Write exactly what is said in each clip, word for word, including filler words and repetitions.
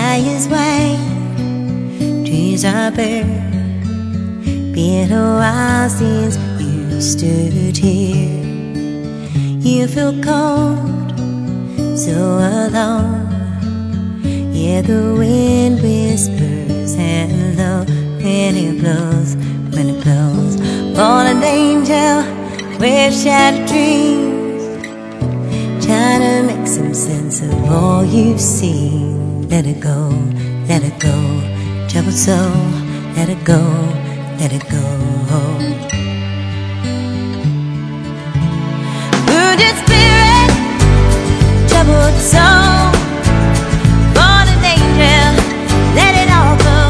sky is white, trees are bare. Been a while since you stood here. You feel cold, so alone. Yeah, the wind whispers hello when it blows, when it blows. Fallen angel with shattered dreams, trying to make some sense of all you've seen. Let it go, let it go, troubled soul. Let it go, let it go. Wounded spirit, troubled soul, fallen angel, let it all go.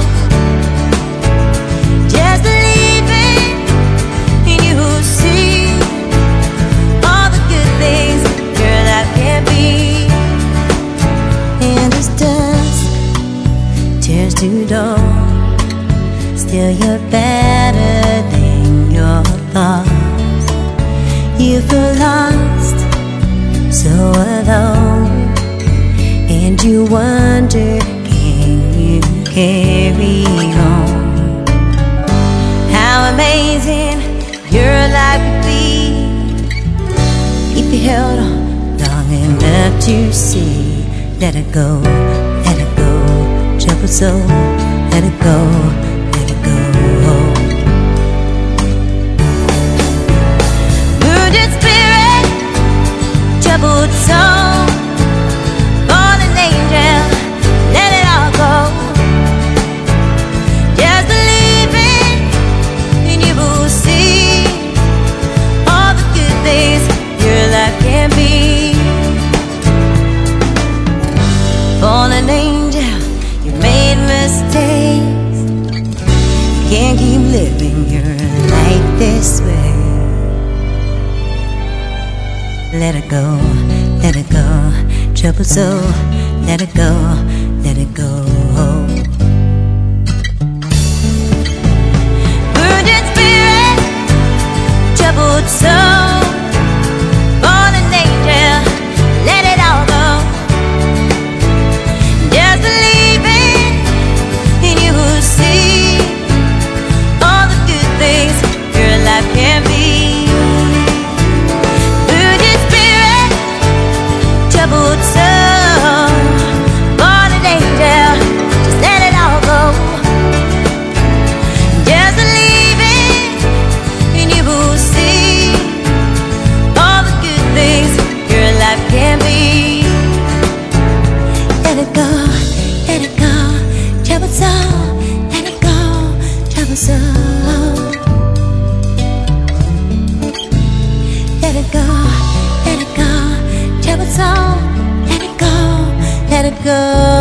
Just believing in you who see all the good things your life can be. And as dusk turns to dawn, still you're better than your thoughts. You feel lost, so alone, and you wonder, can you carry on? How amazing your life would be if you held on long enough to see. Let it go, let it go, troubled soul. Let it go, let it go. Wounded spirit, troubled soul, fallen angel, let it all go. Just believing in you will see all the good things your life can be. Fallen angel, you made mistakes. You can't keep living your life this way. Let it go, let it go, troubled soul. Let it go, let it go. Wounded spirit, troubled soul, fallen angel, let it all go. Just believing in you who see all the good things your life can be. Troubled soul, fallen angel, just let it all go. Just believing in you will see all the good things your life can be. Let it go, let it go, troubled soul. Let it go, troubled soul. Let it go, let it go, troubled soul. Let it go, let it go.